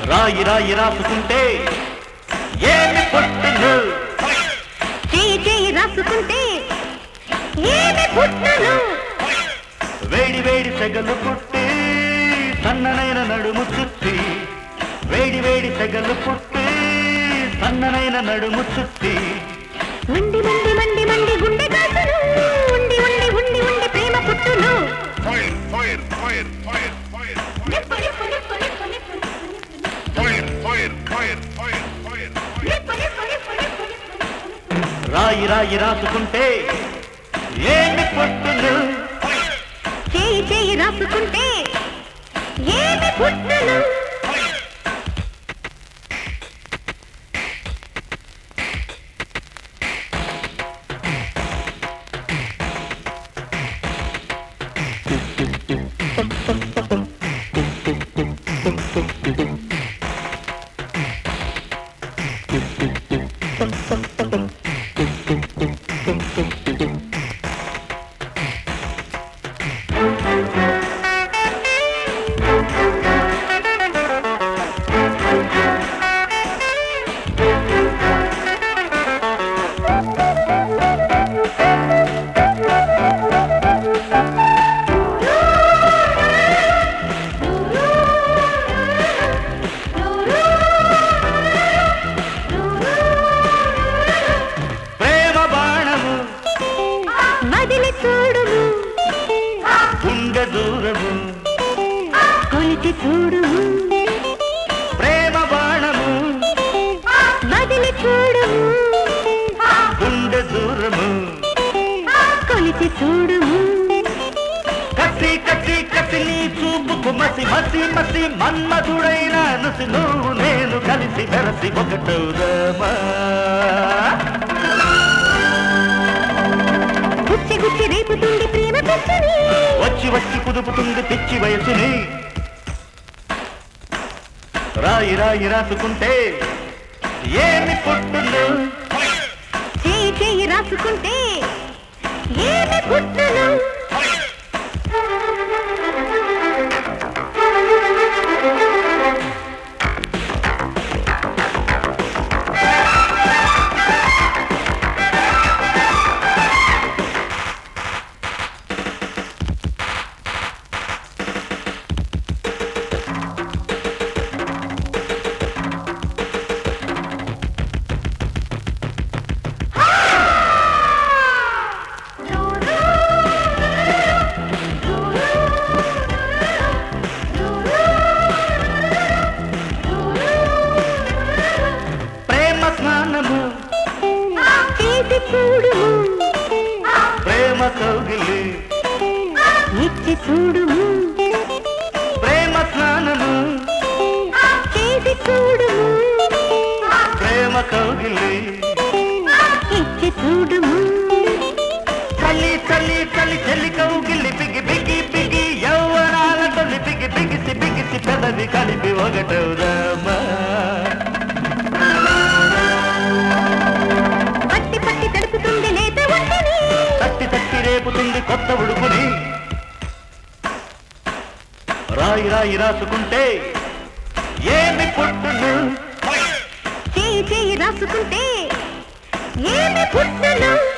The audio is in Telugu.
రాయి రాయి రాసుకుంటే ఏమి పుట్టును చేయి చేయి రాసుకుంటే ఏమి పుట్టును వేడి వేడి సెగలు పుట్టి సన్ననైన నడుము చుట్టి వేడి వేడి సెగలు పుట్టి సన్ననైన నడుము చుట్టి మండి మండి మండి మండి గుండె కాసును ఉండి ఉండి ఉండి ఉండి ప్రేమ పుట్టును రాయి రాయి రాసుకుంటే ఏమి పుట్టును చేయి చేయి రాసుకుంటే ఏమి పుట్టును దూరము కొలిచి చూడుము ప్రేమ బాణము మదిలి చూడుము గుండె దూరము కొలిచి చూడుము కసి కసి కసి నీ చూపుకు మసి మసి మసి మన్మధుడైన నుసి నువ్వు నేను కలిసి వెరసి ఒకటవుదామా గుచ్చి గుచ్చి రేపుతుంది ప్రేమ పిచ్చిని వచ్చి వచ్చి కుదుపుతుంది పిచ్చి వయసుని రాయి రాయి రాసుకుంటే ఏమి పుట్టును చేయి చేయి రాసుకుంటే ఏమి పుట్టును చూడుము ప్రేమ కౌగిలి ఇచ్చి చూడుము ప్రేమ స్నానము చేసి చూడుము ప్రేమ కౌగిలి ఇచ్చి చూడుము చలి చలి చలి చలి కౌగిలి బిగి బిగి బిగి యౌవనాల తొలి బిగి బిగిసి బిగిసి పెదవి కలిపి ఒకటవుదామా రేపుతుంది కొత్త ఉడుకుని రాయి రాయి రాసుకుంటే ఏమి పుట్టును చేయి చేయి రాసుకుంటే ఏమి పుట్టును